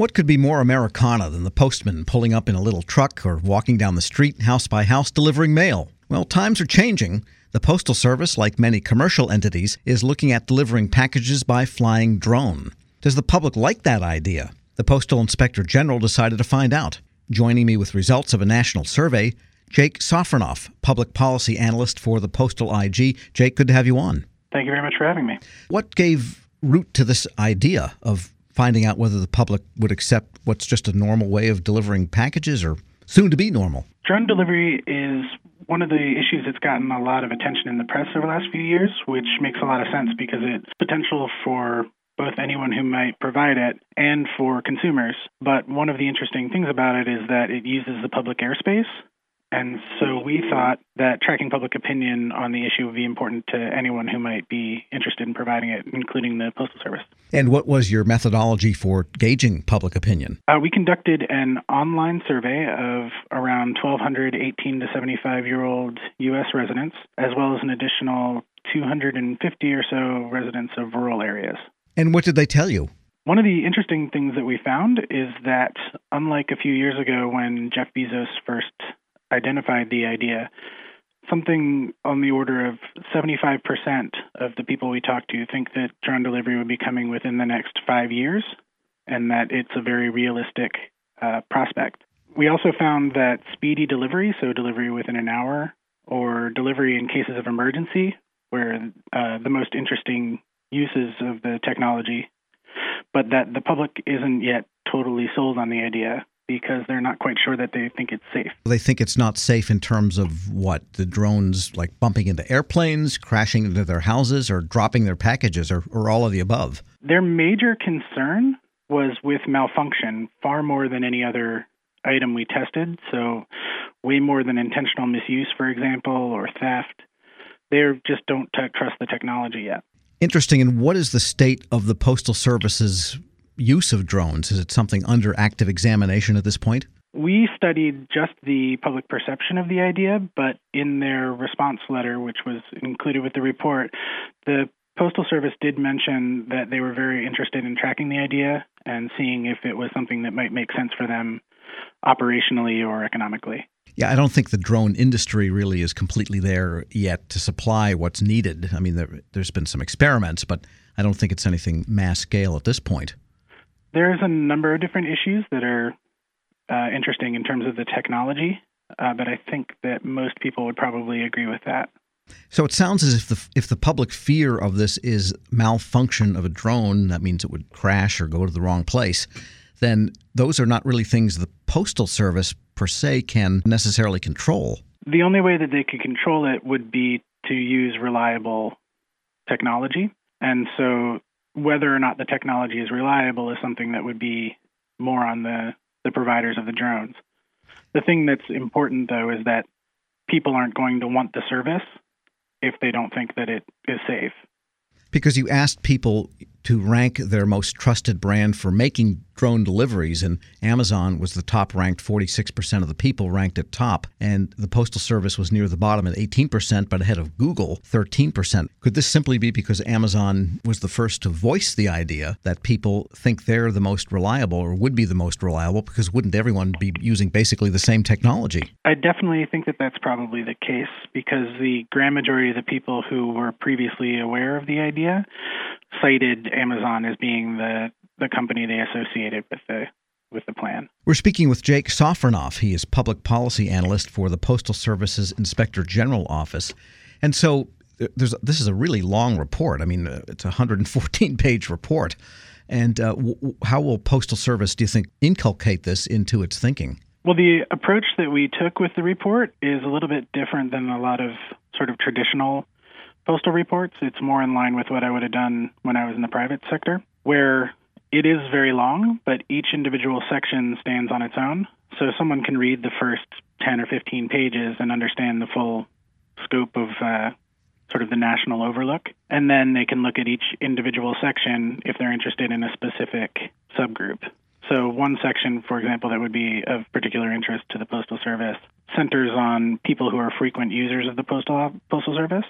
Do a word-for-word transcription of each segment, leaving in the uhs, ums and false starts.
What could be more Americana than the postman pulling up in a little truck or walking down the street, house by house, delivering mail? Well, times are changing. The Postal Service, like many commercial entities, is looking at delivering packages by flying drone. Does the public like that idea? The Postal Inspector General decided to find out. Joining me with results of a national survey, Jake Sofronoff, Public Policy Analyst for the Postal I G. Jake, good to have you on. Thank you very much for having me. What gave root to this idea of finding out whether the public would accept what's just a normal way of delivering packages or soon to be normal? Drone delivery is one of the issues that's gotten a lot of attention in the press over the last few years, which makes a lot of sense because it's potential for both anyone who might provide it and for consumers. But one of the interesting things about it is that it uses the public airspace. And so we thought that tracking public opinion on the issue would be important to anyone who might be interested in providing it, including the Postal Service. And what was your methodology for gauging public opinion? Uh, we conducted an online survey of around twelve hundred eighteen to seventy-five-year-old U S residents, as well as an additional two hundred fifty or so residents of rural areas. And what did they tell you? One of the interesting things that we found is that, unlike a few years ago when Jeff Bezos first identified the idea, something on the order of seventy-five percent of the people we talked to think that drone delivery would be coming within the next five years, and that it's a very realistic uh, prospect. We also found that speedy delivery, so delivery within an hour, or delivery in cases of emergency, were uh, the most interesting uses of the technology, but that the public isn't yet totally sold on the idea, because they're not quite sure that they think it's safe. They think it's not safe in terms of what? The drones like bumping into airplanes, crashing into their houses, or dropping their packages, or, or all of the above? Their major concern was with malfunction, far more than any other item we tested. So way more than intentional misuse, for example, or theft. They just don't t- trust the technology yet. Interesting. And what is the state of the Postal Service's use of drones? Is it something under active examination at this point? We studied just the public perception of the idea, but in their response letter, which was included with the report, the Postal Service did mention that they were very interested in tracking the idea and seeing if it was something that might make sense for them operationally or economically. Yeah, I don't think the drone industry really is completely there yet to supply what's needed. I mean, there, there's been some experiments, but I don't think it's anything mass scale at this point. There's a number of different issues that are uh, interesting in terms of the technology, uh, but I think that most people would probably agree with that. So it sounds as if the if the public fear of this is malfunction of a drone, that means it would crash or go to the wrong place, then those are not really things the Postal Service per se can necessarily control. The only way that they could control it would be to use reliable technology. And so whether or not the technology is reliable is something that would be more on the, the providers of the drones. The thing that's important, though, is that people aren't going to want the service if they don't think that it is safe. Because you asked people to rank their most trusted brand for making drone deliveries, and Amazon was the top-ranked. forty-six percent of the people ranked it top, and the Postal Service was near the bottom at eighteen percent, but ahead of Google, thirteen percent. Could this simply be because Amazon was the first to voice the idea that people think they're the most reliable or would be the most reliable, because wouldn't everyone be using basically the same technology? I definitely think that that's probably the case, because the grand majority of the people who were previously aware of the idea cited Amazon as being the, the company they associated with the with the plan. We're speaking with Jake Sofronoff. He is Public Policy Analyst for the Postal Service's Inspector General Office. And so there's this is a really long report. I mean, it's a one hundred fourteen page report. And uh, w- how will Postal Service, do you think, inculcate this into its thinking? Well, the approach that we took with the report is a little bit different than a lot of sort of traditional postal reports. It's more in line with what I would have done when I was in the private sector, where it is very long, but each individual section stands on its own. So someone can read the first ten or fifteen pages and understand the full scope of uh, sort of the national overlook. And then they can look at each individual section if they're interested in a specific subgroup. So one section, for example, that would be of particular interest to the Postal Service centers on people who are frequent users of the Postal Postal Service.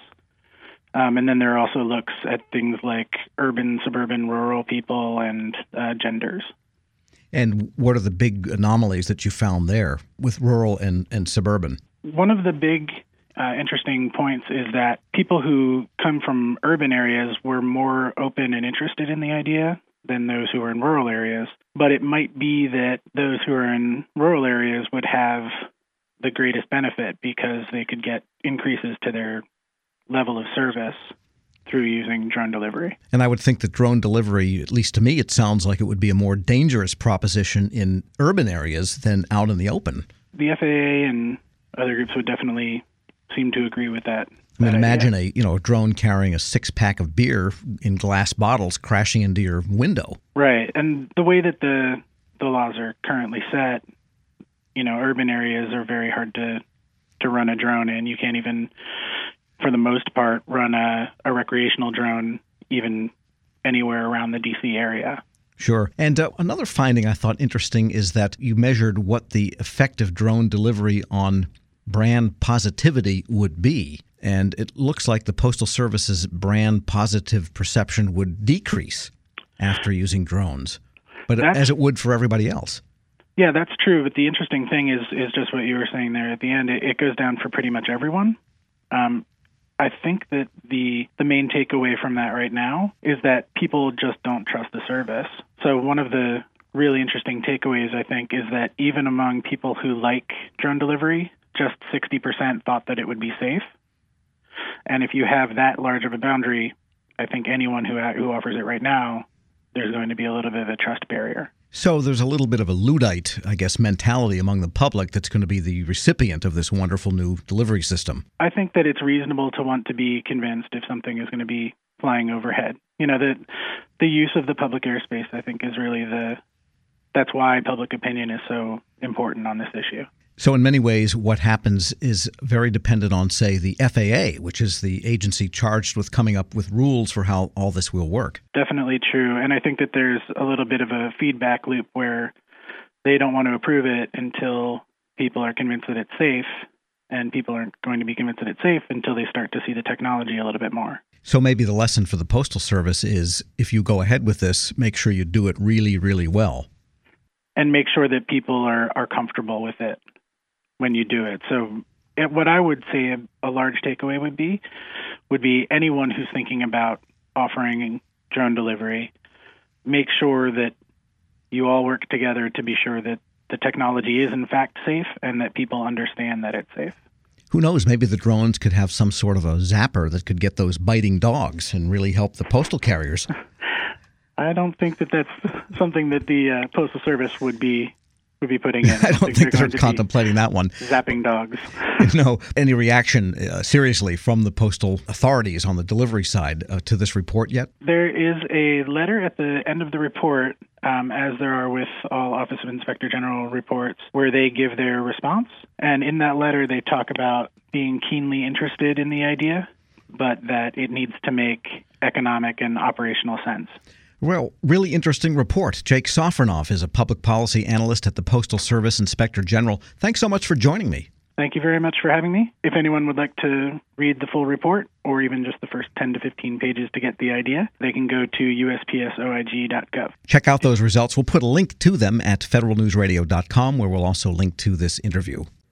Um, and then there are also looks at things like urban, suburban, rural people, and uh, genders. And what are the big anomalies that you found there with rural and, and suburban? One of the big uh, interesting points is that people who come from urban areas were more open and interested in the idea than those who are in rural areas. But it might be that those who are in rural areas would have the greatest benefit because they could get increases to their level of service through using drone delivery. And I would think that drone delivery, at least to me, it sounds like it would be a more dangerous proposition in urban areas than out in the open. The F A A and other groups would definitely seem to agree with that. I mean, that imagine idea. a you know a drone carrying a six-pack of beer in glass bottles crashing into your window. Right, and the way that the the laws are currently set, you know, urban areas are very hard to to run a drone in. You can't even, for the most part, run a, a recreational drone even anywhere around the D C area. Sure. And uh, another finding I thought interesting is that you measured what the effect of drone delivery on brand positivity would be. And it looks like the Postal Service's brand positive perception would decrease after using drones, but That's, as it would for everybody else. Yeah, that's true. But the interesting thing is is just what you were saying there at the end. It, it goes down for pretty much everyone. Um, I think that the the main takeaway from that right now is that people just don't trust the service. So one of the really interesting takeaways, I think, is that even among people who like drone delivery, just sixty percent thought that it would be safe. And if you have that large of a boundary, I think anyone who who offers it right now, there's going to be a little bit of a trust barrier. So there's a little bit of a Luddite, I guess, mentality among the public that's going to be the recipient of this wonderful new delivery system. I think that it's reasonable to want to be convinced if something is going to be flying overhead. You know, the the use of the public airspace, I think, is really the that's why public opinion is so important on this issue. So in many ways, what happens is very dependent on, say, the F A A, which is the agency charged with coming up with rules for how all this will work. Definitely true. And I think that there's a little bit of a feedback loop where they don't want to approve it until people are convinced that it's safe, and people aren't going to be convinced that it's safe until they start to see the technology a little bit more. So maybe the lesson for the Postal Service is if you go ahead with this, make sure you do it really, really well. And make sure that people are, are comfortable with it when you do it. So it, what I would say a, a large takeaway would be, would be anyone who's thinking about offering drone delivery, make sure that you all work together to be sure that the technology is in fact safe and that people understand that it's safe. Who knows, maybe the drones could have some sort of a zapper that could get those biting dogs and really help the postal carriers. I don't think that that's something that the uh, Postal Service would be would be putting in. I don't, I don't think, think they're, they're contemplating that one. Zapping dogs. No. Any reaction, uh, seriously, from the postal authorities on the delivery side uh, to this report yet? There is a letter at the end of the report, um, as there are with all Office of Inspector General reports, where they give their response. And in that letter, they talk about being keenly interested in the idea, but that it needs to make economic and operational sense. Well, really interesting report. Jake Sofronoff is a public policy analyst at the Postal Service Inspector General. Thanks so much for joining me. Thank you very much for having me. If anyone would like to read the full report, or even just the first ten to fifteen pages to get the idea, they can go to U S P S O I G dot gov. Check out those results. We'll put a link to them at federal news radio dot com, where we'll also link to this interview.